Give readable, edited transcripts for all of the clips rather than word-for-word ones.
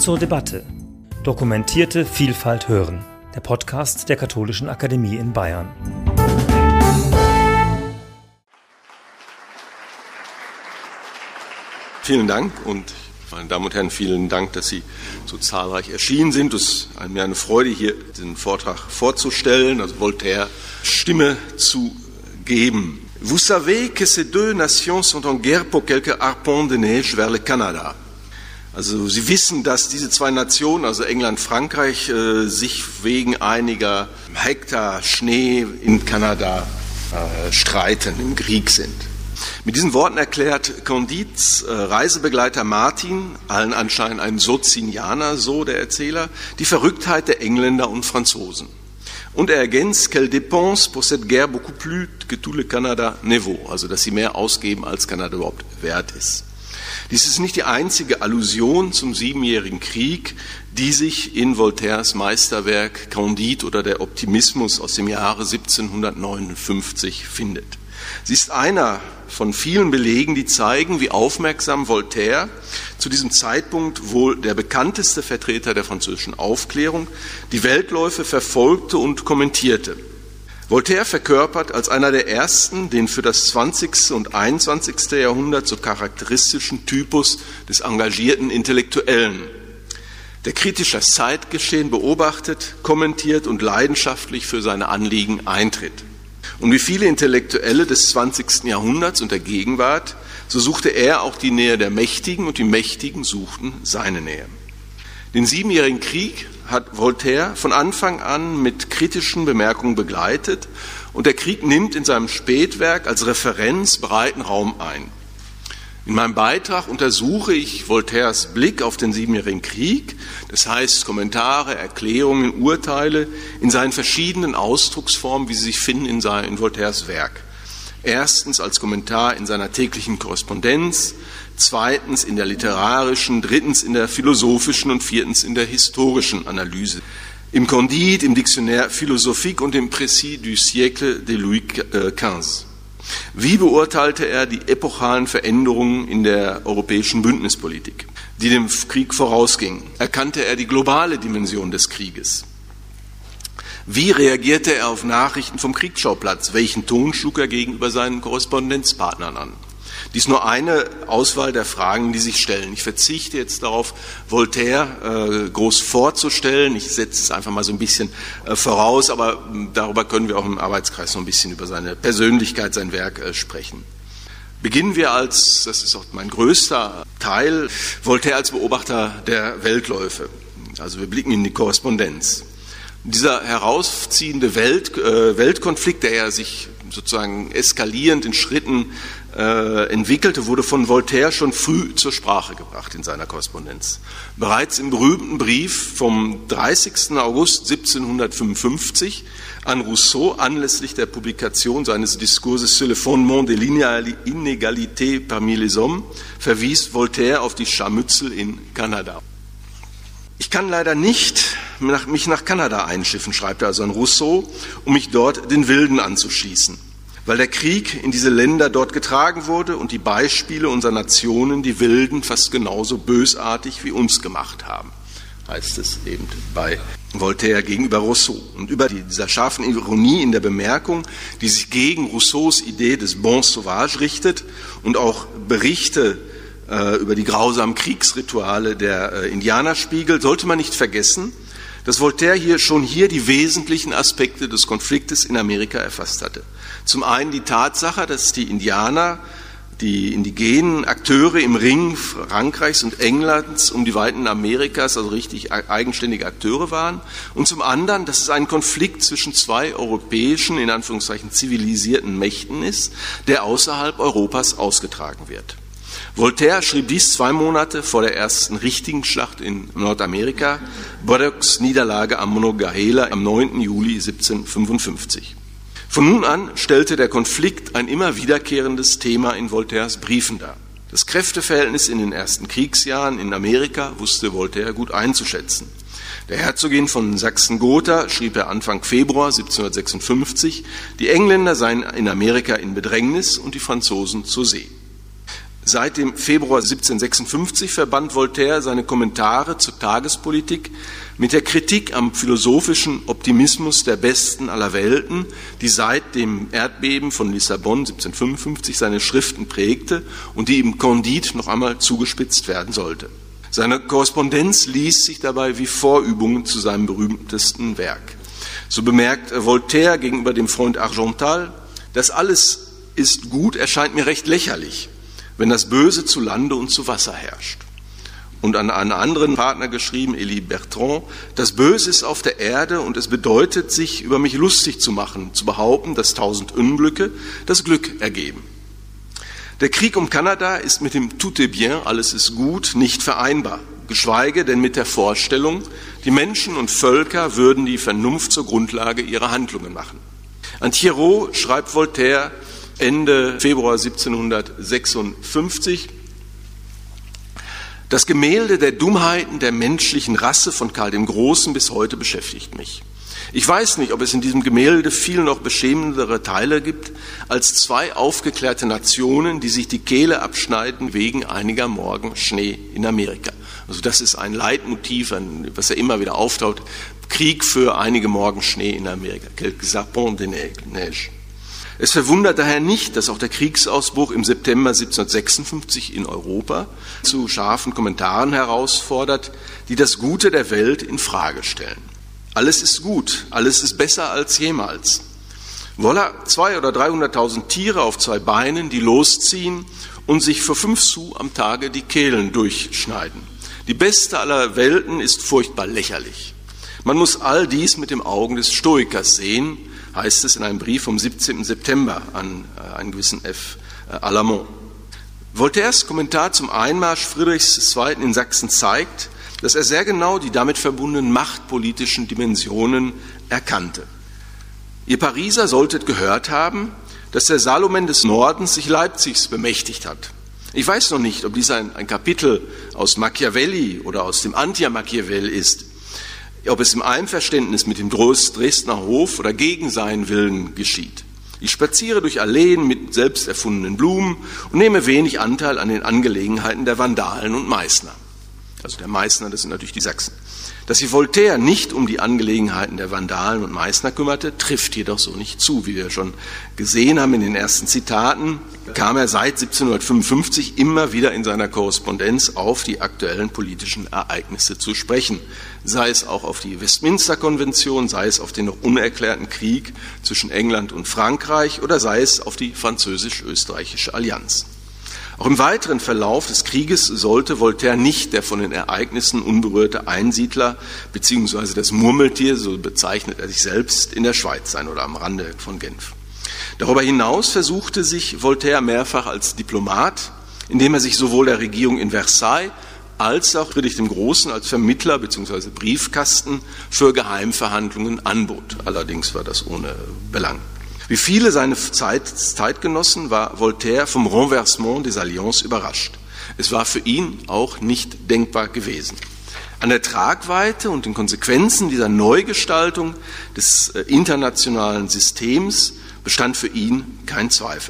zur Debatte. Dokumentierte Vielfalt hören. Der Podcast der Katholischen Akademie in Bayern. Vielen Dank und meine Damen und Herren, vielen Dank, dass Sie so zahlreich erschienen sind. Es ist mir eine Freude, hier den Vortrag vorzustellen, also Voltaire Stimme zu geben. Vous savez que ces deux nations sont en guerre pour quelques arpents de neige vers le Canada. Also Sie wissen, dass diese zwei Nationen, also England, Frankreich, sich wegen einiger Hektar Schnee in Kanada streiten, im Krieg sind. Mit diesen Worten erklärt Candides Reisebegleiter Martin, allen Anschein ein Socinianer, so der Erzähler, die Verrücktheit der Engländer und Franzosen. Und er ergänzt, qu'elle dépense pour cette guerre beaucoup plus que tout le Canada ne vaut, also dass sie mehr ausgeben, als Kanada überhaupt wert ist. Dies ist nicht die einzige Allusion zum Siebenjährigen Krieg, die sich in Voltaires Meisterwerk Candide oder der Optimismus aus dem Jahre 1759 findet. Sie ist einer von vielen Belegen, die zeigen, wie aufmerksam Voltaire zu diesem Zeitpunkt wohl der bekannteste Vertreter der französischen Aufklärung die Weltläufe verfolgte und kommentierte. Voltaire verkörpert als einer der ersten den für das 20. und 21. Jahrhundert so charakteristischen Typus des engagierten Intellektuellen, der kritisch das Zeitgeschehen beobachtet, kommentiert und leidenschaftlich für seine Anliegen eintritt. Und wie viele Intellektuelle des 20. Jahrhunderts und der Gegenwart, so suchte er auch die Nähe der Mächtigen und die Mächtigen suchten seine Nähe. Den Siebenjährigen Krieg hat Voltaire von Anfang an mit kritischen Bemerkungen begleitet und der Krieg nimmt in seinem Spätwerk als Referenz breiten Raum ein. In meinem Beitrag untersuche ich Voltaires Blick auf den Siebenjährigen Krieg, das heißt Kommentare, Erklärungen, Urteile in seinen verschiedenen Ausdrucksformen, wie sie sich finden in Voltaires Werk. Erstens als Kommentar in seiner täglichen Korrespondenz, zweitens in der literarischen, drittens in der philosophischen und viertens in der historischen Analyse. Im Candide, im Dictionnaire philosophique und im Précis du siècle de Louis XV. Wie beurteilte er die epochalen Veränderungen in der europäischen Bündnispolitik, die dem Krieg vorausgingen? Erkannte er die globale Dimension des Krieges? Wie reagierte er auf Nachrichten vom Kriegsschauplatz? Welchen Ton schlug er gegenüber seinen Korrespondenzpartnern an? Dies nur eine Auswahl der Fragen, die sich stellen. Ich verzichte jetzt darauf, Voltaire groß vorzustellen. Ich setze es einfach mal so ein bisschen voraus, aber darüber können wir auch im Arbeitskreis noch ein bisschen über seine Persönlichkeit, sein Werk sprechen. Beginnen wir das ist auch mein größter Teil, Voltaire als Beobachter der Weltläufe. Also wir blicken in die Korrespondenz. Dieser herausziehende Weltkonflikt, der ja sich sozusagen eskalierend in Schritten entwickelte, wurde von Voltaire schon früh zur Sprache gebracht in seiner Korrespondenz. Bereits im berühmten Brief vom 30. August 1755 an Rousseau anlässlich der Publikation seines Discourses sur le fondement de l'inégalité parmi les hommes verwies Voltaire auf die Scharmützel in Kanada. Ich kann leider nicht mich nach Kanada einschiffen, schreibt er also an Rousseau, um mich dort den Wilden anzuschließen, weil der Krieg in diese Länder dort getragen wurde und die Beispiele unserer Nationen die Wilden fast genauso bösartig wie uns gemacht haben, heißt es eben bei Voltaire gegenüber Rousseau. Und über dieser scharfen Ironie in der Bemerkung, die sich gegen Rousseaus Idee des Bon Sauvage richtet und auch Berichte über die grausamen Kriegsrituale der Indianer spiegelt, sollte man nicht vergessen, dass Voltaire hier die wesentlichen Aspekte des Konfliktes in Amerika erfasst hatte. Zum einen die Tatsache, dass die Indianer, die indigenen Akteure im Ring Frankreichs und Englands um die Weiten Amerikas, also richtig eigenständige Akteure waren. Und zum anderen, dass es ein Konflikt zwischen zwei europäischen, in Anführungszeichen zivilisierten Mächten ist, der außerhalb Europas ausgetragen wird. Voltaire schrieb dies 2 Monate vor der ersten richtigen Schlacht in Nordamerika, Braddocks Niederlage am Monongahela am 9. Juli 1755. Von nun an stellte der Konflikt ein immer wiederkehrendes Thema in Voltaires Briefen dar. Das Kräfteverhältnis in den ersten Kriegsjahren in Amerika wusste Voltaire gut einzuschätzen. Der Herzogin von Sachsen-Gotha schrieb er Anfang Februar 1756, die Engländer seien in Amerika in Bedrängnis und die Franzosen zur See. Seit dem Februar 1756 verband Voltaire seine Kommentare zur Tagespolitik mit der Kritik am philosophischen Optimismus der Besten aller Welten, die seit dem Erdbeben von Lissabon 1755 seine Schriften prägte und die ihm Candide noch einmal zugespitzt werden sollte. Seine Korrespondenz liest sich dabei wie Vorübungen zu seinem berühmtesten Werk. So bemerkt Voltaire gegenüber dem Freund Argental: Das alles ist gut, erscheint mir recht lächerlich, wenn das Böse zu Lande und zu Wasser herrscht. Und an einen anderen Partner geschrieben, Élie Bertrand: Das Böse ist auf der Erde und es bedeutet, sich über mich lustig zu machen, zu behaupten, dass 1000 Unglücke das Glück ergeben. Der Krieg um Kanada ist mit dem Tout est bien, alles ist gut, nicht vereinbar, geschweige denn mit der Vorstellung, die Menschen und Völker würden die Vernunft zur Grundlage ihrer Handlungen machen. An Thiéraut schreibt Voltaire Ende Februar 1756: Das Gemälde der Dummheiten der menschlichen Rasse von Karl dem Großen bis heute beschäftigt mich. Ich weiß nicht, ob es in diesem Gemälde viel noch beschämendere Teile gibt als 2 aufgeklärte Nationen, die sich die Kehle abschneiden wegen einiger Morgen Schnee in Amerika. Also das ist ein Leitmotiv, was ja immer wieder auftaucht: Krieg für einige Morgen Schnee in Amerika. Quelques arpents de neige. Es verwundert daher nicht, dass auch der Kriegsausbruch im September 1756 in Europa zu scharfen Kommentaren herausfordert, die das Gute der Welt in Frage stellen. Alles ist gut, alles ist besser als jemals. Voilà 200.000 oder 300.000 Tiere auf 2 Beinen, die losziehen und sich für 5 Sous am Tage die Kehlen durchschneiden. Die beste aller Welten ist furchtbar lächerlich. Man muss all dies mit den Augen des Stoikers sehen, heißt es in einem Brief vom 17. September an einen gewissen F. Alamont. Voltaires Kommentar zum Einmarsch Friedrichs II. In Sachsen zeigt, dass er sehr genau die damit verbundenen machtpolitischen Dimensionen erkannte. Ihr Pariser solltet gehört haben, dass der Salomen des Nordens sich Leipzigs bemächtigt hat. Ich weiß noch nicht, ob dies ein Kapitel aus Machiavelli oder aus dem Anti-Machiavelli ist, ob es im Einverständnis mit dem Dresdner Hof oder gegen seinen Willen geschieht. Ich spaziere durch Alleen mit selbst erfundenen Blumen und nehme wenig Anteil an den Angelegenheiten der Vandalen und Meißner. Also der Meißner, das sind natürlich die Sachsen. Dass sich Voltaire nicht um die Angelegenheiten der Vandalen und Meißner kümmerte, trifft jedoch so nicht zu. Wie wir schon gesehen haben in den ersten Zitaten, kam er seit 1755 immer wieder in seiner Korrespondenz auf die aktuellen politischen Ereignisse zu sprechen. Sei es auch auf die Westminster-Konvention, sei es auf den noch unerklärten Krieg zwischen England und Frankreich oder sei es auf die französisch-österreichische Allianz. Auch im weiteren Verlauf des Krieges sollte Voltaire nicht der von den Ereignissen unberührte Einsiedler bzw. das Murmeltier, so bezeichnet er sich selbst, in der Schweiz sein oder am Rande von Genf. Darüber hinaus versuchte sich Voltaire mehrfach als Diplomat, indem er sich sowohl der Regierung in Versailles als auch Friedrich dem Großen als Vermittler bzw. Briefkasten für Geheimverhandlungen anbot. Allerdings war das ohne Belang. Wie viele seiner Zeitgenossen war Voltaire vom Renversement des Alliances überrascht. Es war für ihn auch nicht denkbar gewesen. An der Tragweite und den Konsequenzen dieser Neugestaltung des internationalen Systems bestand für ihn kein Zweifel.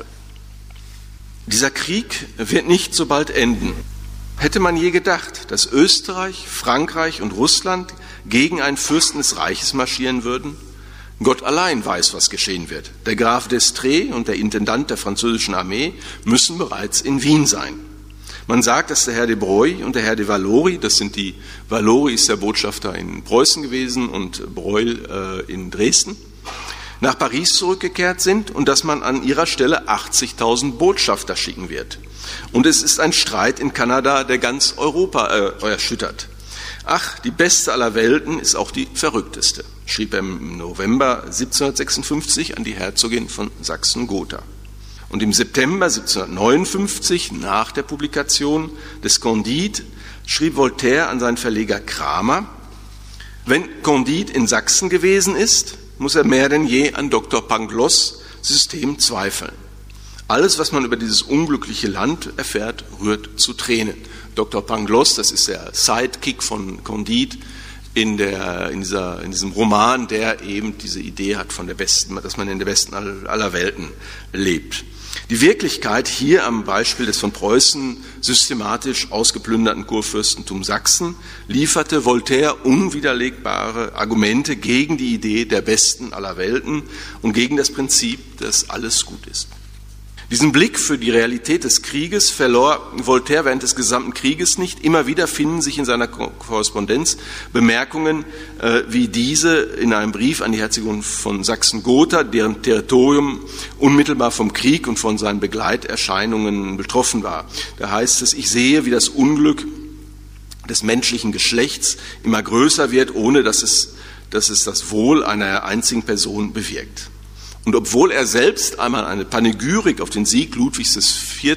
Dieser Krieg wird nicht so bald enden. Hätte man je gedacht, dass Österreich, Frankreich und Russland gegen einen Fürsten des Reiches marschieren würden? Gott allein weiß, was geschehen wird. Der Graf d'Estrées und der Intendant der französischen Armee müssen bereits in Wien sein. Man sagt, dass der Herr de Broglie und der Herr de Valory, Valory ist der Botschafter in Preußen gewesen und Broglie in Dresden, nach Paris zurückgekehrt sind und dass man an ihrer Stelle 80.000 Botschafter schicken wird. Und es ist ein Streit in Kanada, der ganz Europa erschüttert. Ach, die beste aller Welten ist auch die verrückteste, schrieb er im November 1756 an die Herzogin von Sachsen-Gotha. Und im September 1759, nach der Publikation des Candide, schrieb Voltaire an seinen Verleger Kramer: Wenn Candide in Sachsen gewesen ist, muss er mehr denn je an Dr. Pangloss' System zweifeln. Alles, was man über dieses unglückliche Land erfährt, rührt zu Tränen. Dr. Pangloss, das ist der Sidekick von Candide in diesem Roman, der eben diese Idee hat von der besten, dass man in der besten aller Welten lebt. Die Wirklichkeit hier am Beispiel des von Preußen systematisch ausgeplünderten Kurfürstentums Sachsen lieferte Voltaire unwiderlegbare Argumente gegen die Idee der Besten aller Welten und gegen das Prinzip, dass alles gut ist. Diesen Blick für die Realität des Krieges verlor Voltaire während des gesamten Krieges nicht. Immer wieder finden sich in seiner Korrespondenz Bemerkungen wie diese in einem Brief an die Herzogin von Sachsen-Gotha, deren Territorium unmittelbar vom Krieg und von seinen Begleiterscheinungen betroffen war. Da heißt es: Ich sehe, wie das Unglück des menschlichen Geschlechts immer größer wird, ohne dass es das Wohl einer einzigen Person bewirkt. Und obwohl er selbst einmal eine Panegyrik auf den Sieg Ludwigs des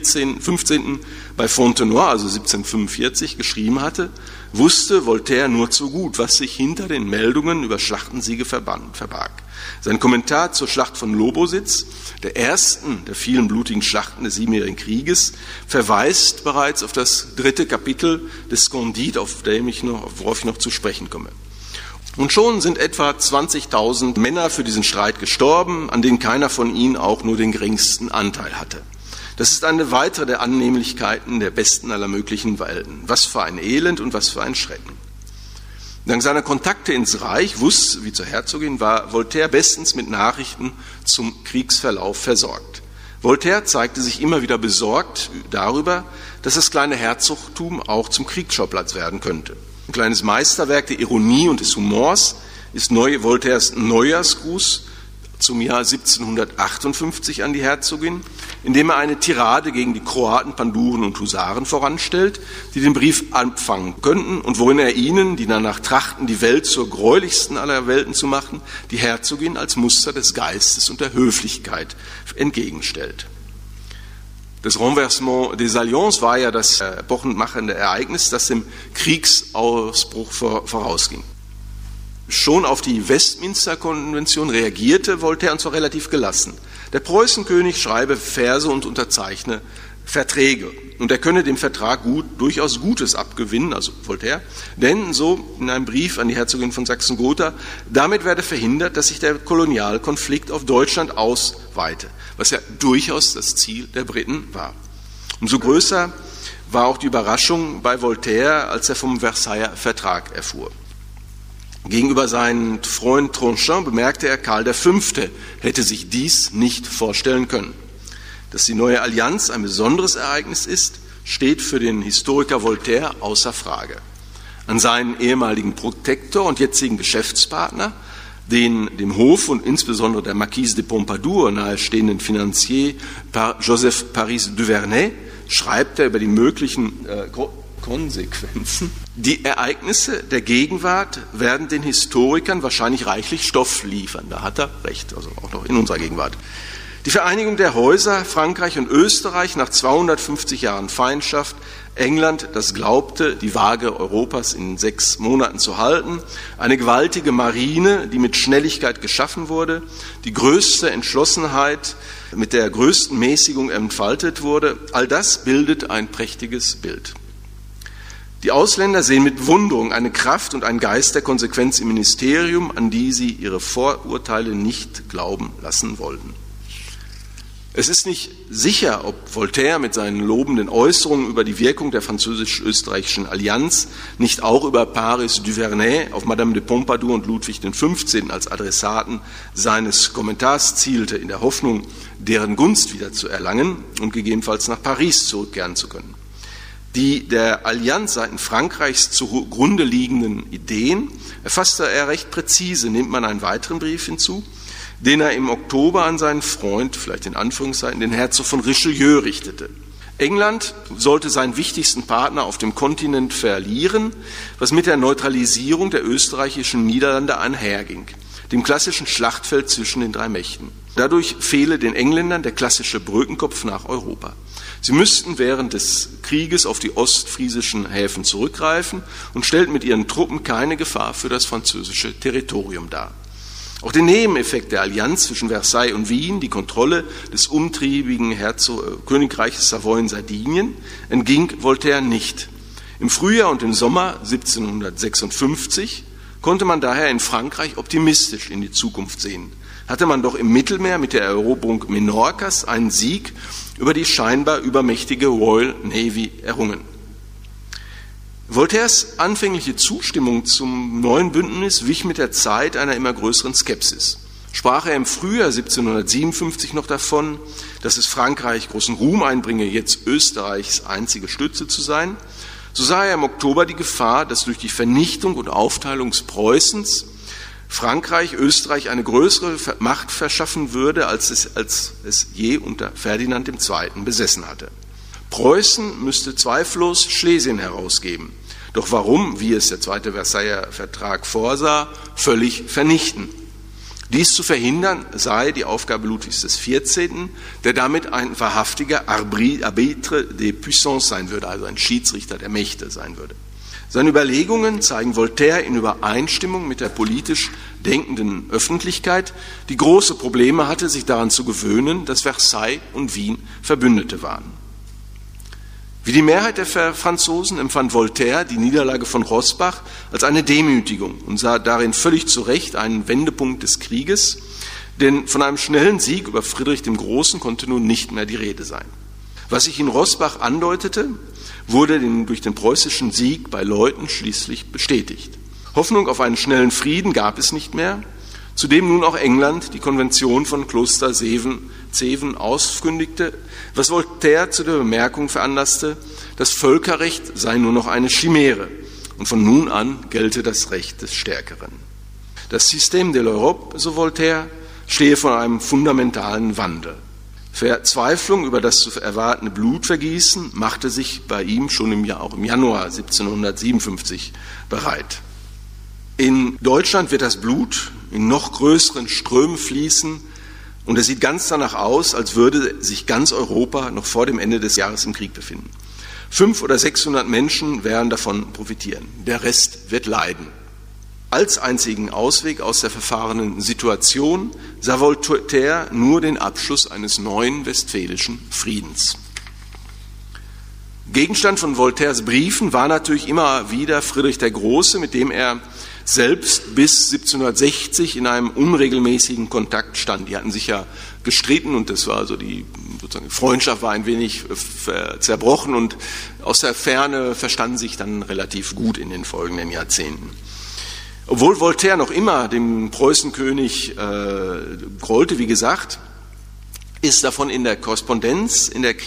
15. bei Fontenoy, also 1745, geschrieben hatte, wusste Voltaire nur zu gut, was sich hinter den Meldungen über Schlachtensiege verbarg. Sein Kommentar zur Schlacht von Lobositz, der ersten der vielen blutigen Schlachten des Siebenjährigen Krieges, verweist bereits auf das 3. Kapitel des Skondit, worauf ich noch zu sprechen komme. Und schon sind etwa 20.000 Männer für diesen Streit gestorben, an denen keiner von ihnen auch nur den geringsten Anteil hatte. Das ist eine weitere der Annehmlichkeiten der besten aller möglichen Welten. Was für ein Elend und was für ein Schrecken. Dank seiner Kontakte ins Reich, wie zur Herzogin, war Voltaire bestens mit Nachrichten zum Kriegsverlauf versorgt. Voltaire zeigte sich immer wieder besorgt darüber, dass das kleine Herzogtum auch zum Kriegsschauplatz werden könnte. Ein kleines Meisterwerk der Ironie und des Humors ist Voltaires Neujahrsgruß zum Jahr 1758 an die Herzogin, in dem er eine Tirade gegen die Kroaten, Panduren und Husaren voranstellt, die den Brief abfangen könnten und worin er ihnen, die danach trachten, die Welt zur gräulichsten aller Welten zu machen, die Herzogin als Muster des Geistes und der Höflichkeit entgegenstellt. Das Renversement des Alliances war ja das epochenmachende Ereignis, das dem Kriegsausbruch vorausging. Schon auf die Westminster-Konvention reagierte Voltaire, und zwar relativ gelassen. Der Preußenkönig schreibe Verse und unterzeichne Verträge. Und er könne dem Vertrag durchaus Gutes abgewinnen, also Voltaire, denn so in einem Brief an die Herzogin von Sachsen-Gotha, damit werde verhindert, dass sich der Kolonialkonflikt auf Deutschland ausweite, was ja durchaus das Ziel der Briten war. Umso größer war auch die Überraschung bei Voltaire, als er vom Versailler Vertrag erfuhr. Gegenüber seinem Freund Tronchin bemerkte er, Karl V. hätte sich dies nicht vorstellen können. Dass die neue Allianz ein besonderes Ereignis ist, steht für den Historiker Voltaire außer Frage. An seinen ehemaligen Protektor und jetzigen Geschäftspartner, den dem Hof und insbesondere der Marquise de Pompadour nahestehenden Finanzier Joseph Paris Duvernay, schreibt er über die möglichen Konsequenzen. Die Ereignisse der Gegenwart werden den Historikern wahrscheinlich reichlich Stoff liefern. Da hat er recht, also auch noch in unserer Gegenwart. Die Vereinigung der Häuser, Frankreich und Österreich nach 250 Jahren Feindschaft, England, das glaubte, die Waage Europas in 6 Monaten zu halten, eine gewaltige Marine, die mit Schnelligkeit geschaffen wurde, die größte Entschlossenheit mit der größten Mäßigung entfaltet wurde, all das bildet ein prächtiges Bild. Die Ausländer sehen mit Wunderung eine Kraft und einen Geist der Konsequenz im Ministerium, an die sie ihre Vorurteile nicht glauben lassen wollten. Es ist nicht sicher, ob Voltaire mit seinen lobenden Äußerungen über die Wirkung der französisch-österreichischen Allianz nicht auch über Paris Duvernay auf Madame de Pompadour und Ludwig XV. Als Adressaten seines Kommentars zielte, in der Hoffnung, deren Gunst wieder zu erlangen und gegebenenfalls nach Paris zurückkehren zu können. Die der Allianz seitens Frankreichs zugrunde liegenden Ideen erfasste er recht präzise, nimmt man einen weiteren Brief hinzu, den er im Oktober an seinen Freund, vielleicht in Anführungszeichen, den Herzog von Richelieu richtete. England sollte seinen wichtigsten Partner auf dem Kontinent verlieren, was mit der Neutralisierung der österreichischen Niederlande einherging, dem klassischen Schlachtfeld zwischen den 3 Mächten. Dadurch fehle den Engländern der klassische Brückenkopf nach Europa. Sie müssten während des Krieges auf die ostfriesischen Häfen zurückgreifen und stellten mit ihren Truppen keine Gefahr für das französische Territorium dar. Auch den Nebeneffekt der Allianz zwischen Versailles und Wien, die Kontrolle des umtriebigen Königreiches Savoyen-Sardinien, entging Voltaire nicht. Im Frühjahr und im Sommer 1756 konnte man daher in Frankreich optimistisch in die Zukunft sehen. hatte man doch im Mittelmeer mit der Eroberung Menorcas einen Sieg über die scheinbar übermächtige Royal Navy errungen. Voltaires anfängliche Zustimmung zum neuen Bündnis wich mit der Zeit einer immer größeren Skepsis. Sprach er im Frühjahr 1757 noch davon, dass es Frankreich großen Ruhm einbringe, jetzt Österreichs einzige Stütze zu sein, so sah er im Oktober die Gefahr, dass durch die Vernichtung und Aufteilung Preußens Frankreich Österreich eine größere Macht verschaffen würde, als es je unter Ferdinand II. Besessen hatte. Preußen müsste zweifellos Schlesien herausgeben, doch warum, wie es der Zweite Versailler Vertrag vorsah, völlig vernichten. Dies zu verhindern sei die Aufgabe Ludwigs XIV., der damit ein wahrhaftiger Arbitre des Puissances sein würde, also ein Schiedsrichter der Mächte sein würde. Seine Überlegungen zeigen Voltaire in Übereinstimmung mit der politisch denkenden Öffentlichkeit, die große Probleme hatte, sich daran zu gewöhnen, dass Versailles und Wien Verbündete waren. Wie die Mehrheit der Franzosen empfand Voltaire die Niederlage von Rossbach als eine Demütigung und sah darin völlig zu Recht einen Wendepunkt des Krieges, denn von einem schnellen Sieg über Friedrich dem Großen konnte nun nicht mehr die Rede sein. Was sich in Rossbach andeutete, wurde durch den preußischen Sieg bei Leuthen schließlich bestätigt. Hoffnung auf einen schnellen Frieden gab es nicht mehr, zudem nun auch England die Konvention von Kloster Zeven auskündigte, was Voltaire zu der Bemerkung veranlasste, das Völkerrecht sei nur noch eine Chimäre und von nun an gelte das Recht des Stärkeren. Das Système de l'Europe, so Voltaire, stehe vor einem fundamentalen Wandel. Verzweiflung über das zu erwartende Blutvergießen machte sich bei ihm schon im Januar 1757 bereit. In Deutschland wird das Blut in noch größeren Strömen fließen und es sieht ganz danach aus, als würde sich ganz Europa noch vor dem Ende des Jahres im Krieg befinden. 500 oder 600 Menschen werden davon profitieren. Der Rest wird leiden. Als einzigen Ausweg aus der verfahrenen Situation sah Voltaire nur den Abschluss eines neuen westfälischen Friedens. Gegenstand von Voltaires Briefen war natürlich immer wieder Friedrich der Große, mit dem er selbst bis 1760 in einem unregelmäßigen Kontakt stand. Die hatten sich ja gestritten und das war also die Freundschaft war ein wenig zerbrochen und aus der Ferne verstanden sich dann relativ gut in den folgenden Jahrzehnten. Obwohl Voltaire noch immer dem Preußenkönig grollte, wie gesagt, ist davon in der Korrespondenz in der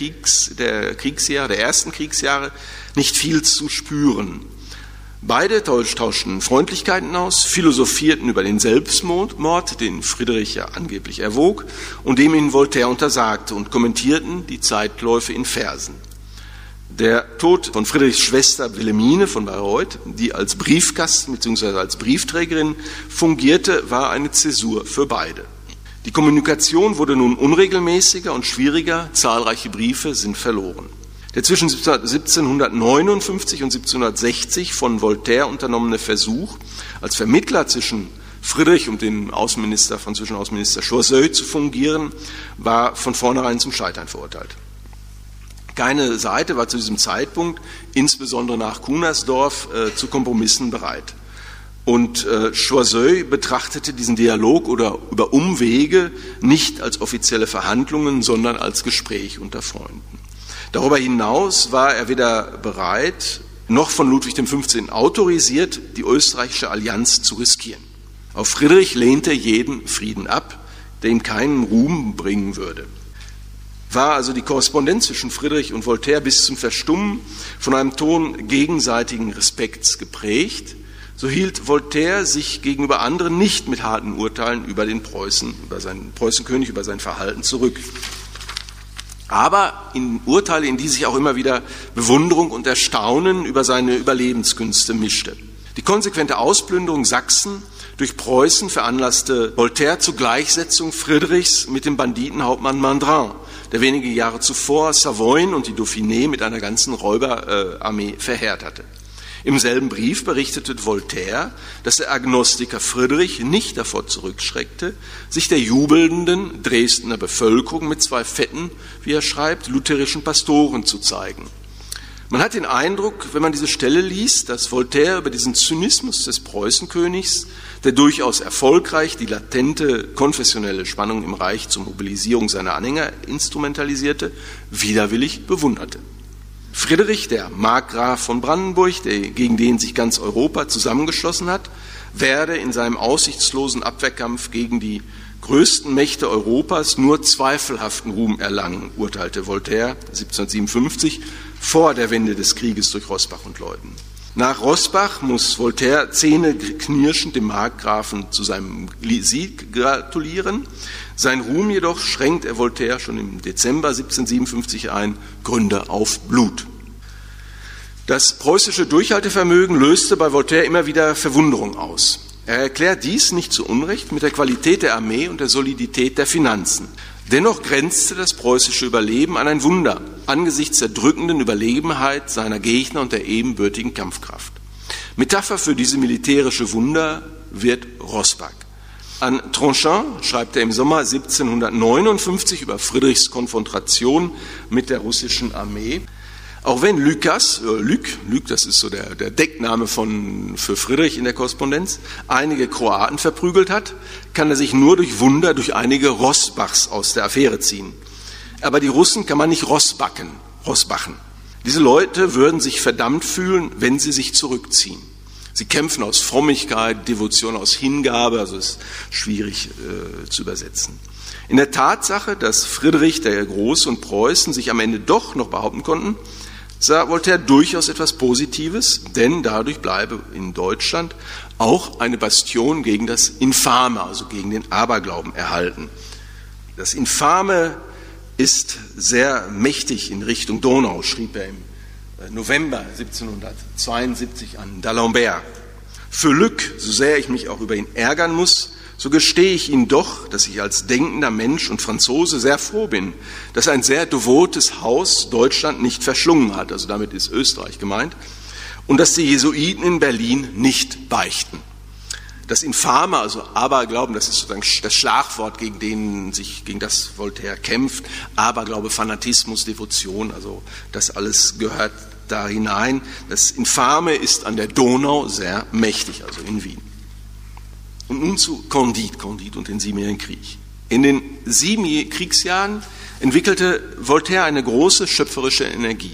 ersten Kriegsjahre nicht viel zu spüren. Beide tauschten Freundlichkeiten aus, philosophierten über den Selbstmord, den Friedrich ja angeblich erwog und dem ihn Voltaire untersagte und kommentierten die Zeitläufe in Versen. Der Tod von Friedrichs Schwester Wilhelmine von Bayreuth, die als Briefkasten bzw. als Briefträgerin fungierte, war eine Zäsur für beide. Die Kommunikation wurde nun unregelmäßiger und schwieriger, zahlreiche Briefe sind verloren. Der zwischen 1759 und 1760 von Voltaire unternommene Versuch, als Vermittler zwischen Friedrich und dem französischen Außenminister Choiseul zu fungieren, war von vornherein zum Scheitern verurteilt. Keine Seite war zu diesem Zeitpunkt, insbesondere nach Kunersdorf, zu Kompromissen bereit. Und Choiseul betrachtete diesen Dialog oder über Umwege nicht als offizielle Verhandlungen, sondern als Gespräch unter Freunden. Darüber hinaus war er weder bereit, noch von Ludwig XV. Autorisiert, die österreichische Allianz zu riskieren. Auch Friedrich lehnte jeden Frieden ab, der ihm keinen Ruhm bringen würde. War also die Korrespondenz zwischen Friedrich und Voltaire bis zum Verstummen von einem Ton gegenseitigen Respekts geprägt, so hielt Voltaire sich gegenüber anderen nicht mit harten Urteilen über den seinen Preußenkönig, über sein Verhalten zurück. Aber in Urteile, in die sich auch immer wieder Bewunderung und Erstaunen über seine Überlebenskünste mischte. Die konsequente Ausplünderung Sachsen durch Preußen veranlasste Voltaire zur Gleichsetzung Friedrichs mit dem Banditenhauptmann Mandrin, der wenige Jahre zuvor Savoyen und die Dauphiné mit einer ganzen Räuberarmee verheert hatte. Im selben Brief berichtete Voltaire, dass der Agnostiker Friedrich nicht davor zurückschreckte, sich der jubelnden Dresdner Bevölkerung mit zwei fetten, wie er schreibt, lutherischen Pastoren zu zeigen. Man hat den Eindruck, wenn man diese Stelle liest, dass Voltaire über diesen Zynismus des Preußenkönigs, der durchaus erfolgreich die latente konfessionelle Spannung im Reich zur Mobilisierung seiner Anhänger instrumentalisierte, widerwillig bewunderte. Friedrich, der Markgraf von Brandenburg, gegen den sich ganz Europa zusammengeschlossen hat, werde in seinem aussichtslosen Abwehrkampf gegen die größten Mächte Europas nur zweifelhaften Ruhm erlangen, urteilte Voltaire 1757 vor der Wende des Krieges durch Rossbach und Leuthen. Nach Rossbach muss Voltaire zähneknirschend dem Markgrafen zu seinem Sieg gratulieren. Sein Ruhm jedoch schränkt er Voltaire schon im Dezember 1757 ein, Gründe auf Blut. Das preußische Durchhaltevermögen löste bei Voltaire immer wieder Verwunderung aus. Er erklärt dies nicht zu Unrecht mit der Qualität der Armee und der Solidität der Finanzen. Dennoch grenzte das preußische Überleben an ein Wunder angesichts der drückenden Überlegenheit seiner Gegner und der ebenbürtigen Kampfkraft. Metapher für diese militärische Wunder wird Rossbach. An Tronchin schreibt er im Sommer 1759 über Friedrichs Konfrontation mit der russischen Armee. Auch wenn Luc, das ist so der Deckname für Friedrich in der Korrespondenz, einige Kroaten verprügelt hat, kann er sich nur durch Wunder durch einige Rossbachs aus der Affäre ziehen. Aber die Russen kann man nicht Rossbachen. Diese Leute würden sich verdammt fühlen, wenn sie sich zurückziehen. Sie kämpfen aus Frömmigkeit, Devotion aus Hingabe, also ist schwierig zu übersetzen. In der Tatsache, dass Friedrich der Große und Preußen sich am Ende doch noch behaupten konnten, sah Voltaire durchaus etwas Positives, denn dadurch bleibe in Deutschland auch eine Bastion gegen das Infame, also gegen den Aberglauben erhalten. Das Infame ist sehr mächtig in Richtung Donau, schrieb er im November 1772 an d'Alembert. Für Luc, so sehr ich mich auch über ihn ärgern muss, so gestehe ich Ihnen doch, dass ich als denkender Mensch und Franzose sehr froh bin, dass ein sehr devotes Haus Deutschland nicht verschlungen hat, also damit ist Österreich gemeint, und dass die Jesuiten in Berlin nicht beichten. Das Infame, also Aberglauben, das ist sozusagen das Schlagwort, gegen das Voltaire kämpft. Aberglaube, Fanatismus, Devotion, also das alles gehört da hinein. Das Infame ist an der Donau sehr mächtig, also in Wien. Und nun zu Candide und den Siebenjährigen Krieg. In den 7 Kriegsjahren entwickelte Voltaire eine große schöpferische Energie.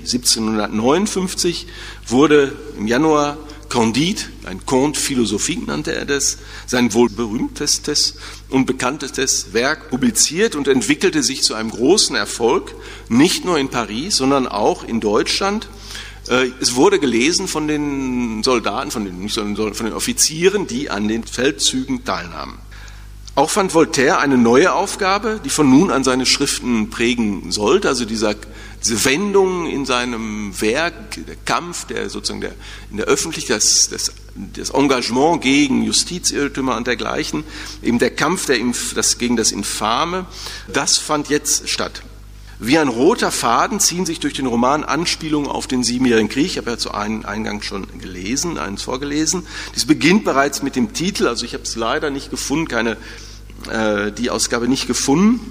1759 wurde im Januar Candide, ein Conte philosophique nannte er das, sein wohl berühmtestes und bekanntestes Werk publiziert und entwickelte sich zu einem großen Erfolg, nicht nur in Paris, sondern auch in Deutschland. Es wurde gelesen von den Soldaten, von den Offizieren, die an den Feldzügen teilnahmen. Auch fand Voltaire eine neue Aufgabe, die von nun an seine Schriften prägen sollte, also diese Wendung in seinem Werk, der Kampf, in der Öffentlichkeit, das Engagement gegen Justizirrtümer und dergleichen, eben der Kampf gegen das Infame, das fand jetzt statt. Wie ein roter Faden ziehen sich durch den Roman Anspielungen auf den Siebenjährigen Krieg. Ich habe ja zu einem Eingang schon eins vorgelesen. Dies beginnt bereits mit dem Titel, also ich habe es leider nicht gefunden, die Ausgabe nicht gefunden.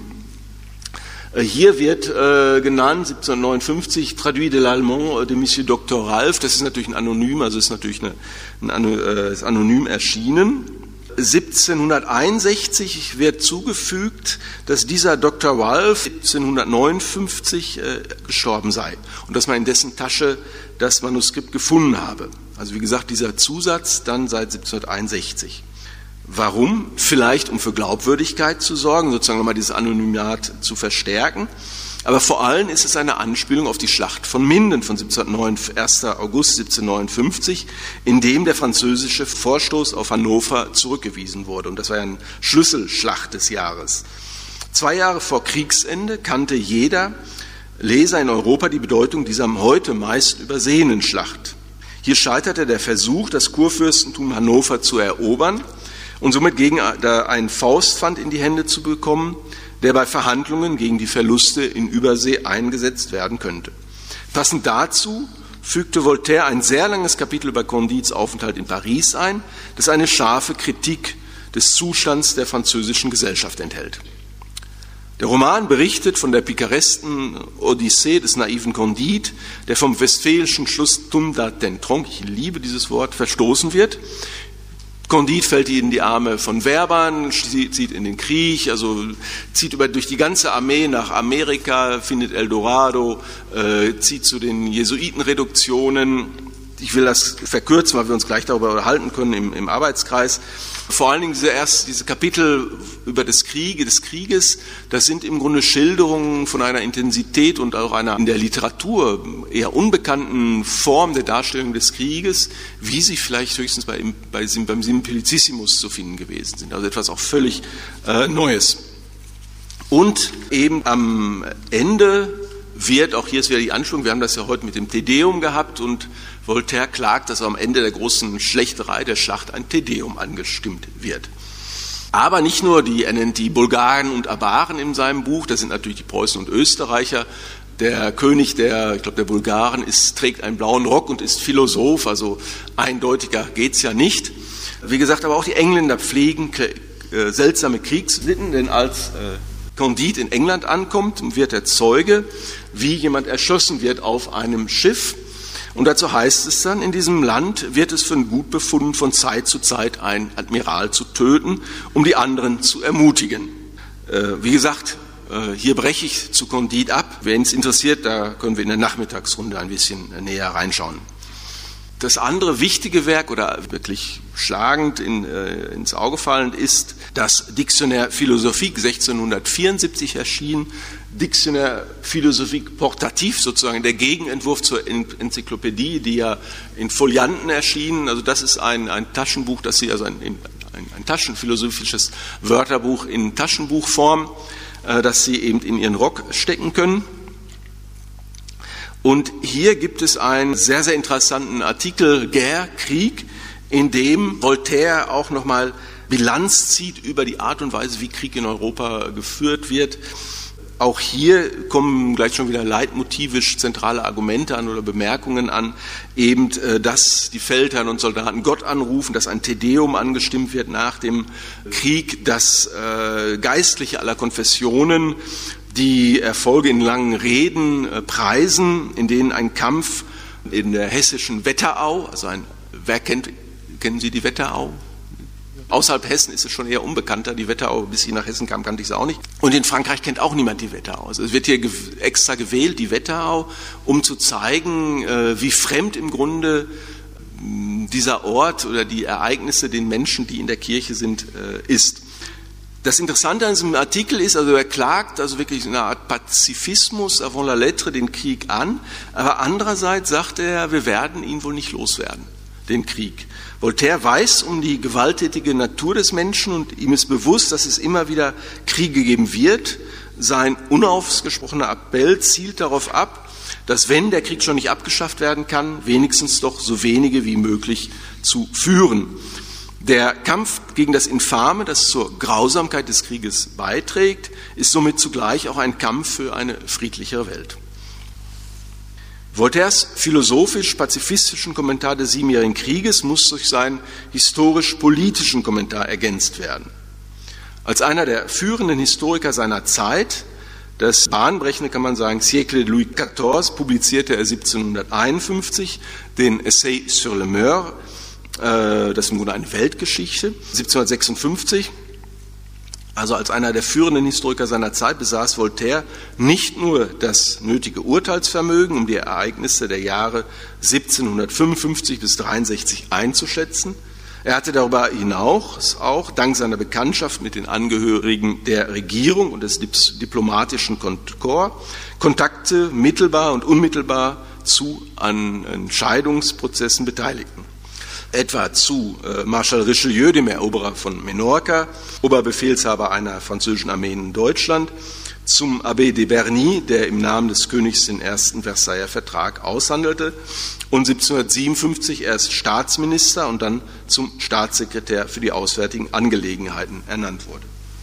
Hier wird genannt, 1759, Traduit de l'Allemand de Monsieur Dr. Ralph. Das ist natürlich ein Anonym, also ist natürlich ist anonym erschienen. 1761 wird zugefügt, dass dieser Dr. Ralph 1759 gestorben sei und dass man in dessen Tasche das Manuskript gefunden habe. Also wie gesagt, dieser Zusatz dann seit 1761. Warum? Vielleicht, um für Glaubwürdigkeit zu sorgen, sozusagen nochmal dieses Anonymat zu verstärken. Aber vor allem ist es eine Anspielung auf die Schlacht von Minden von 1. August 1759, in dem der französische Vorstoß auf Hannover zurückgewiesen wurde. Und das war ja eine Schlüsselschlacht des Jahres. 2 Jahre vor Kriegsende kannte jeder Leser in Europa die Bedeutung dieser heute meist übersehenen Schlacht. Hier scheiterte der Versuch, das Kurfürstentum Hannover zu erobern und somit gegen einen Faustpfand in die Hände zu bekommen, der bei Verhandlungen gegen die Verluste in Übersee eingesetzt werden könnte. Passend dazu fügte Voltaire ein sehr langes Kapitel über Candides Aufenthalt in Paris ein, das eine scharfe Kritik des Zustands der französischen Gesellschaft enthält. Der Roman berichtet von der pikaresken Odyssee des naiven Candide, der vom westfälischen Schluss Tunda den Tronc, ich liebe dieses Wort, verstoßen wird. Candide fällt in die Arme von Werbern, zieht in den Krieg, also zieht durch die ganze Armee nach Amerika, findet Eldorado, zieht zu den Jesuitenreduktionen. Ich will das verkürzen, weil wir uns gleich darüber unterhalten können im Arbeitskreis. Vor allen Dingen diese Kapitel über des Krieges, das sind im Grunde Schilderungen von einer Intensität und auch einer in der Literatur eher unbekannten Form der Darstellung des Krieges, wie sie vielleicht höchstens beim Simplicissimus zu finden gewesen sind. Also etwas auch völlig Neues. Und eben am Ende wird, auch hier ist wieder die Anschwung, wir haben das ja heute mit dem Te Deum gehabt und Voltaire klagt, dass am Ende der großen Schlächterei der Schlacht ein Te Deum angestimmt wird. Aber nicht nur er nennt die Bulgaren und Awaren in seinem Buch, das sind natürlich die Preußen und Österreicher. Der König der Bulgaren trägt einen blauen Rock und ist Philosoph, also eindeutiger geht's ja nicht. Wie gesagt, aber auch die Engländer pflegen seltsame Kriegssitten, denn als Candide in England ankommt, wird er Zeuge, wie jemand erschossen wird auf einem Schiff. Und dazu heißt es dann, in diesem Land wird es für gut befunden, von Zeit zu Zeit einen Admiral zu töten, um die anderen zu ermutigen. Wie gesagt, hier breche ich zu Candide ab. Wen es interessiert, da können wir in der Nachmittagsrunde ein bisschen näher reinschauen. Das andere wichtige Werk oder wirklich schlagend ins Auge fallend ist das Dictionnaire philosophique 1674 erschienen. Dictionnaire philosophique portatif, sozusagen der Gegenentwurf zur Enzyklopädie, die ja in Folianten erschienen. Also das ist ein Taschenbuch, das sie, also ein taschenphilosophisches Wörterbuch in Taschenbuchform, das sie eben in ihren Rock stecken können. Und hier gibt es einen sehr, sehr interessanten Artikel, Guerre, Krieg, in dem Voltaire auch nochmal Bilanz zieht über die Art und Weise, wie Krieg in Europa geführt wird. Auch hier kommen gleich schon wieder leitmotivisch zentrale Argumente an oder Bemerkungen an, eben, dass die Feldherren und Soldaten Gott anrufen, dass ein Te Deum angestimmt wird nach dem Krieg, dass Geistliche aller Konfessionen die Erfolge in langen Reden preisen, in denen ein Kampf in der hessischen Wetterau, also kennen Sie die Wetterau? Außerhalb Hessen ist es schon eher unbekannter, die Wetterau, bis ich nach Hessen kam, kannte ich sie auch nicht. Und in Frankreich kennt auch niemand die Wetterau. Also es wird hier extra gewählt, die Wetterau, um zu zeigen, wie fremd im Grunde dieser Ort oder die Ereignisse den Menschen, die in der Kirche sind, ist. Das Interessante an diesem Artikel ist, also er klagt also wirklich eine Art Pazifismus avant la lettre den Krieg an, aber andererseits sagt er, wir werden ihn wohl nicht loswerden, den Krieg. Voltaire weiß um die gewalttätige Natur des Menschen und ihm ist bewusst, dass es immer wieder Kriege geben wird. Sein unausgesprochener Appell zielt darauf ab, dass wenn der Krieg schon nicht abgeschafft werden kann, wenigstens doch so wenige wie möglich zu führen. Der Kampf gegen das Infame, das zur Grausamkeit des Krieges beiträgt, ist somit zugleich auch ein Kampf für eine friedlichere Welt. Voltaires philosophisch-pazifistischen Kommentar des Siebenjährigen Krieges muss durch seinen historisch-politischen Kommentar ergänzt werden. Als einer der führenden Historiker seiner Zeit, das bahnbrechende, kann man sagen, Siècle de Louis XIV, publizierte er 1751 den Essai sur le Meur, das ist im Grunde eine Weltgeschichte. 1756, also als einer der führenden Historiker seiner Zeit, besaß Voltaire nicht nur das nötige Urteilsvermögen, um die Ereignisse der Jahre 1755 bis 1763 einzuschätzen. Er hatte darüber hinaus auch dank seiner Bekanntschaft mit den Angehörigen der Regierung und des diplomatischen Korps Kontakte mittelbar und unmittelbar zu an Entscheidungsprozessen Beteiligten. Etwa zu Marschall Richelieu, dem Eroberer von Menorca, Oberbefehlshaber einer französischen Armee in Deutschland, zum Abbé de Bernis, der im Namen des Königs den ersten Versailler Vertrag aushandelte und 1757 erst Staatsminister und dann zum Staatssekretär für die auswärtigen Angelegenheiten ernannt wurde.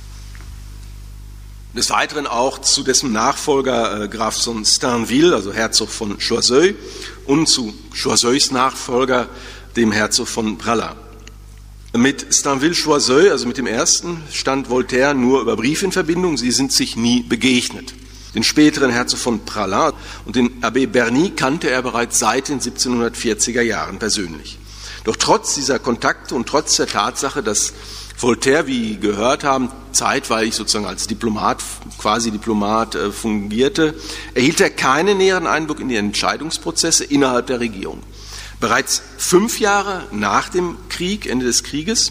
Des Weiteren auch zu dessen Nachfolger Graf von Stainville, also Herzog von Choiseul, und zu Choiseuls Nachfolger dem Herzog von Praslin. Mit Stainville-Choiseul, also mit dem ersten, stand Voltaire nur über Brief in Verbindung, sie sind sich nie begegnet. Den späteren Herzog von Praslin und den Abbé Bernis kannte er bereits seit den 1740er Jahren persönlich. Doch trotz dieser Kontakte und trotz der Tatsache, dass Voltaire, wie gehört haben, zeitweilig sozusagen als Diplomat, quasi Diplomat fungierte, erhielt er keinen näheren Einblick in die Entscheidungsprozesse innerhalb der Regierung. Bereits 5 Jahre nach dem Krieg, Ende des Krieges,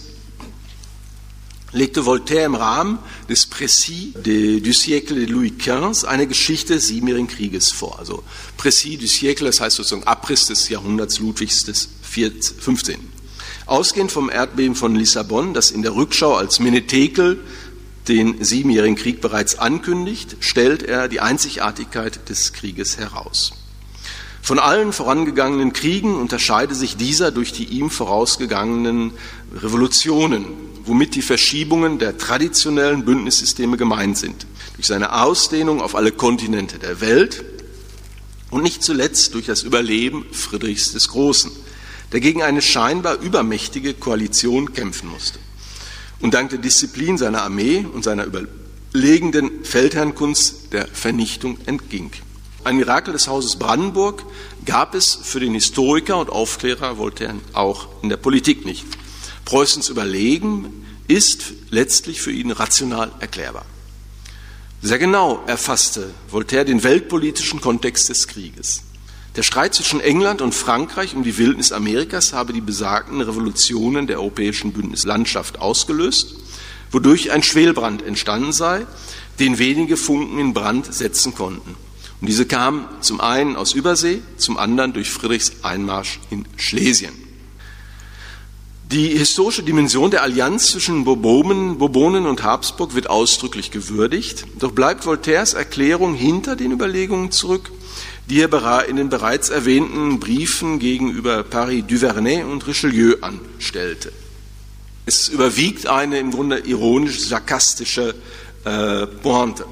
legte Voltaire im Rahmen des Précis du siècle de Louis XV eine Geschichte des Siebenjährigen Krieges vor. Also Précis du siècle, das heißt sozusagen Abriss des Jahrhunderts Ludwigs des 15. Ausgehend vom Erdbeben von Lissabon, das in der Rückschau als Menetekel den Siebenjährigen Krieg bereits ankündigt, stellt er die Einzigartigkeit des Krieges heraus. Von allen vorangegangenen Kriegen unterscheide sich dieser durch die ihm vorausgegangenen Revolutionen, womit die Verschiebungen der traditionellen Bündnissysteme gemeint sind, durch seine Ausdehnung auf alle Kontinente der Welt und nicht zuletzt durch das Überleben Friedrichs des Großen, der gegen eine scheinbar übermächtige Koalition kämpfen musste und dank der Disziplin seiner Armee und seiner überlegenden Feldherrnkunst der Vernichtung entging. Ein Mirakel des Hauses Brandenburg gab es für den Historiker und Aufklärer Voltaire auch in der Politik nicht. Preußens Überlegen ist letztlich für ihn rational erklärbar. Sehr genau erfasste Voltaire den weltpolitischen Kontext des Krieges. Der Streit zwischen England und Frankreich um die Wildnis Amerikas habe die besagten Revolutionen der europäischen Bündnislandschaft ausgelöst, wodurch ein Schwelbrand entstanden sei, den wenige Funken in Brand setzen konnten. Und diese kamen zum einen aus Übersee, zum anderen durch Friedrichs Einmarsch in Schlesien. Die historische Dimension der Allianz zwischen Bourbonen und Habsburg wird ausdrücklich gewürdigt, doch bleibt Voltaires Erklärung hinter den Überlegungen zurück, die er in den bereits erwähnten Briefen gegenüber Paris Duvernay und Richelieu anstellte. Es überwiegt eine im Grunde ironisch-sarkastische Pointe.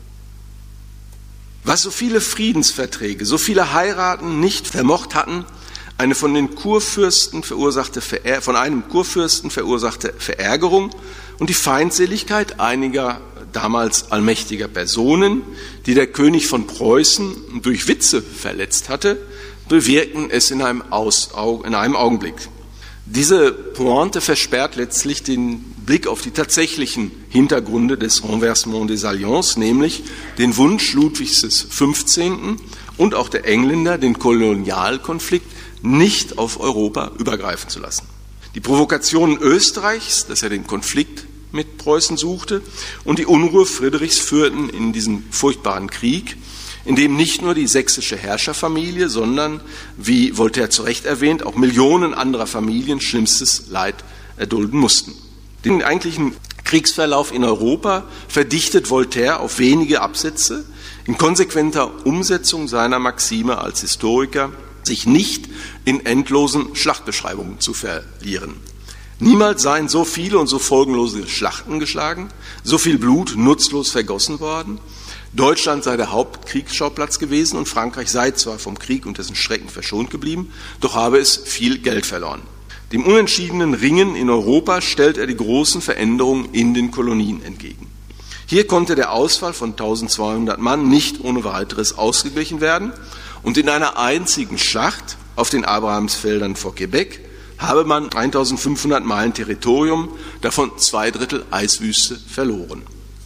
Was so viele Friedensverträge, so viele Heiraten nicht vermocht hatten, eine von einem Kurfürsten verursachte Verärgerung und die Feindseligkeit einiger damals allmächtiger Personen, die der König von Preußen durch Witze verletzt hatte, bewirkten es in einem Augenblick. Diese Pointe versperrt letztlich den Blick auf die tatsächlichen Hintergründe des Renversement des Alliances, nämlich den Wunsch Ludwigs des 15. und auch der Engländer, den Kolonialkonflikt nicht auf Europa übergreifen zu lassen. Die Provokationen Österreichs, dass er den Konflikt mit Preußen suchte, und die Unruhe Friedrichs führten in diesen furchtbaren Krieg, in dem nicht nur die sächsische Herrscherfamilie, sondern, wie Voltaire zu Recht erwähnt, auch Millionen anderer Familien schlimmstes Leid erdulden mussten. Den eigentlichen Kriegsverlauf in Europa verdichtet Voltaire auf wenige Absätze in konsequenter Umsetzung seiner Maxime als Historiker, sich nicht in endlosen Schlachtbeschreibungen zu verlieren. Niemals seien so viele und so folgenlose Schlachten geschlagen, so viel Blut nutzlos vergossen worden. Deutschland sei der Hauptkriegsschauplatz gewesen und Frankreich sei zwar vom Krieg und dessen Schrecken verschont geblieben, doch habe es viel Geld verloren. Dem unentschiedenen Ringen in Europa stellt er die großen Veränderungen in den Kolonien entgegen. Hier konnte der Ausfall von 1200 Mann nicht ohne weiteres ausgeglichen werden und in einer einzigen Schlacht auf den Abrahamsfeldern vor Quebec habe man 1500 Meilen Territorium, davon 2/3 Eiswüste, verloren.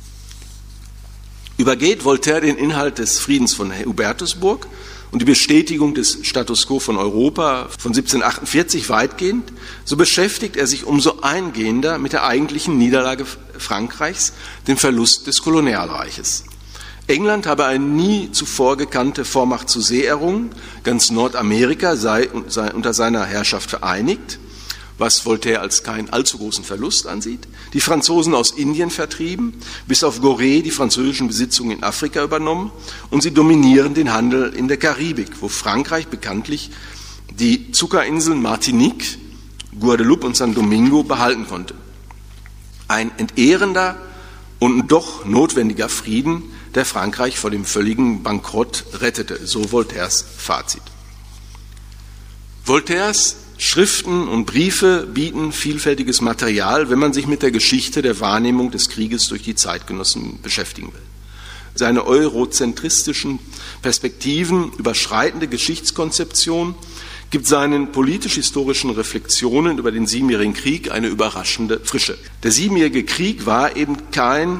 Übergeht Voltaire den Inhalt des Friedens von Hubertusburg und die Bestätigung des Status quo von Europa von 1748 weitgehend, so beschäftigt er sich umso eingehender mit der eigentlichen Niederlage Frankreichs, dem Verlust des Kolonialreiches. England habe eine nie zuvor gekannte Vormacht zur See errungen, ganz Nordamerika sei unter seiner Herrschaft vereinigt, was Voltaire als keinen allzu großen Verlust ansieht, die Franzosen aus Indien vertrieben, bis auf Gorée die französischen Besitzungen in Afrika übernommen und sie dominieren den Handel in der Karibik, wo Frankreich bekanntlich die Zuckerinseln Martinique, Guadeloupe und San Domingo behalten konnte. Ein entehrender und doch notwendiger Frieden, der Frankreich vor dem völligen Bankrott rettete, so Voltaires Fazit. Voltaires Schriften und Briefe bieten vielfältiges Material, wenn man sich mit der Geschichte der Wahrnehmung des Krieges durch die Zeitgenossen beschäftigen will. Seine eurozentristischen Perspektiven überschreitende Geschichtskonzeption gibt seinen politisch-historischen Reflexionen über den Siebenjährigen Krieg eine überraschende Frische. Der Siebenjährige Krieg war eben kein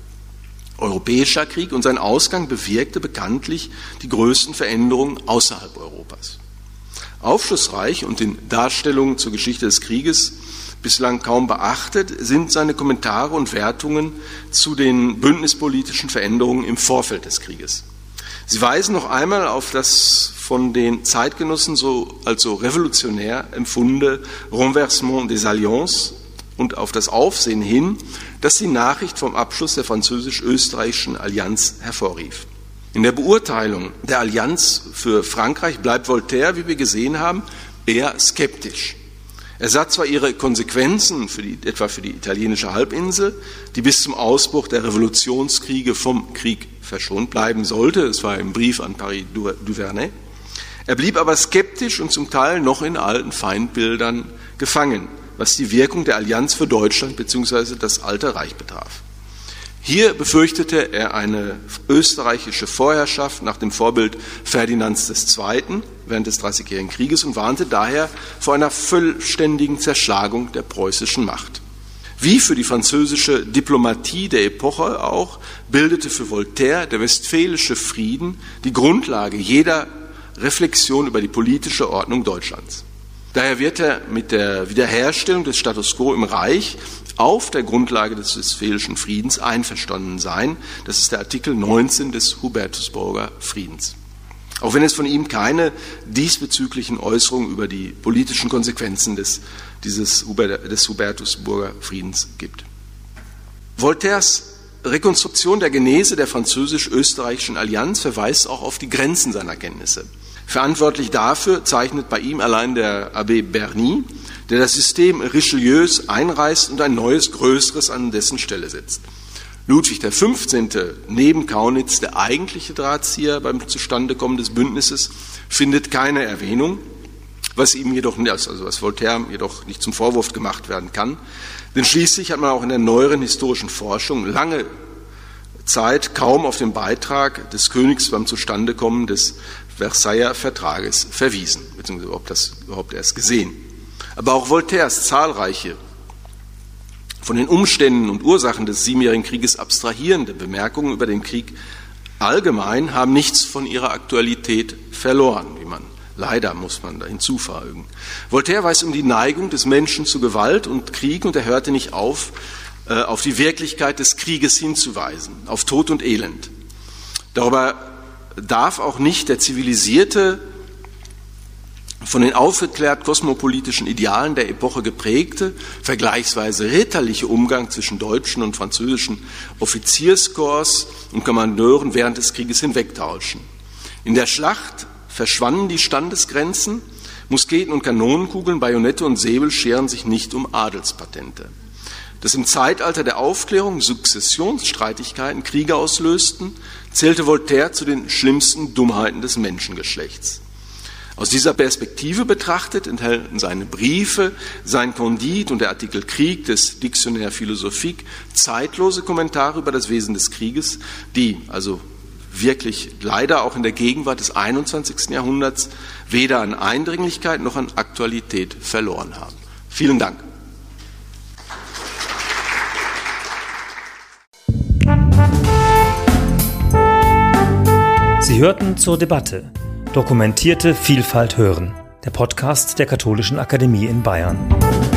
europäischer Krieg und sein Ausgang bewirkte bekanntlich die größten Veränderungen außerhalb Europas. Aufschlussreich und in Darstellungen zur Geschichte des Krieges bislang kaum beachtet sind seine Kommentare und Wertungen zu den bündnispolitischen Veränderungen im Vorfeld des Krieges. Sie weisen noch einmal auf das von den Zeitgenossen als revolutionär empfundene Renversement des Alliances und auf das Aufsehen hin, das die Nachricht vom Abschluss der französisch-österreichischen Allianz hervorrief. In der Beurteilung der Allianz für Frankreich bleibt Voltaire, wie wir gesehen haben, eher skeptisch. Er sah zwar ihre Konsequenzen etwa für die italienische Halbinsel, die bis zum Ausbruch der Revolutionskriege vom Krieg verschont bleiben sollte, es war im Brief an Paris Duvernay. Er blieb aber skeptisch und zum Teil noch in alten Feindbildern gefangen, was die Wirkung der Allianz für Deutschland bzw. das Alte Reich betraf. Hier befürchtete er eine österreichische Vorherrschaft nach dem Vorbild Ferdinands II. Während des Dreißigjährigen Krieges und warnte daher vor einer vollständigen Zerschlagung der preußischen Macht. Wie für die französische Diplomatie der Epoche auch, bildete für Voltaire der Westfälische Frieden die Grundlage jeder Reflexion über die politische Ordnung Deutschlands. Daher wird er mit der Wiederherstellung des Status quo im Reich auf der Grundlage des Westfälischen Friedens einverstanden sein. Das ist der Artikel 19 des Hubertusburger Friedens. Auch wenn es von ihm keine diesbezüglichen Äußerungen über die politischen Konsequenzen des Hubertusburger Friedens gibt. Voltaires Rekonstruktion der Genese der französisch-österreichischen Allianz verweist auch auf die Grenzen seiner Kenntnisse. Verantwortlich dafür zeichnet bei ihm allein der Abbé Bernis, der das System Richelieus einreißt und ein neues, größeres an dessen Stelle setzt. Ludwig XV., neben Kaunitz der eigentliche Drahtzieher beim Zustandekommen des Bündnisses, findet keine Erwähnung, was Voltaire jedoch nicht zum Vorwurf gemacht werden kann. Denn schließlich hat man auch in der neueren historischen Forschung lange Zeit kaum auf den Beitrag des Königs beim Zustandekommen des Versailler Vertrages verwiesen, beziehungsweise überhaupt erst gesehen. Aber auch Voltaires zahlreiche von den Umständen und Ursachen des Siebenjährigen Krieges abstrahierende Bemerkungen über den Krieg allgemein haben nichts von ihrer Aktualität verloren, muss man da hinzufügen. Voltaire weiß um die Neigung des Menschen zu Gewalt und Krieg und er hörte nicht auf die Wirklichkeit des Krieges hinzuweisen, auf Tod und Elend. Darüber darf auch nicht der zivilisierte, von den aufgeklärt kosmopolitischen Idealen der Epoche geprägte, vergleichsweise ritterliche Umgang zwischen deutschen und französischen Offizierskorps und Kommandeuren während des Krieges hinwegtauschen. In der Schlacht verschwanden die Standesgrenzen, Musketen und Kanonenkugeln, Bajonette und Säbel scheren sich nicht um Adelspatente. Dass im Zeitalter der Aufklärung Sukzessionsstreitigkeiten Kriege auslösten, zählte Voltaire zu den schlimmsten Dummheiten des Menschengeschlechts. Aus dieser Perspektive betrachtet enthalten seine Briefe, sein Condit und der Artikel Krieg des Dictionnaire Philosophique zeitlose Kommentare über das Wesen des Krieges, die also wirklich leider auch in der Gegenwart des 21. Jahrhunderts weder an Eindringlichkeit noch an Aktualität verloren haben. Vielen Dank. Sie hörten zur Debatte Dokumentierte Vielfalt hören, der Podcast der Katholischen Akademie in Bayern.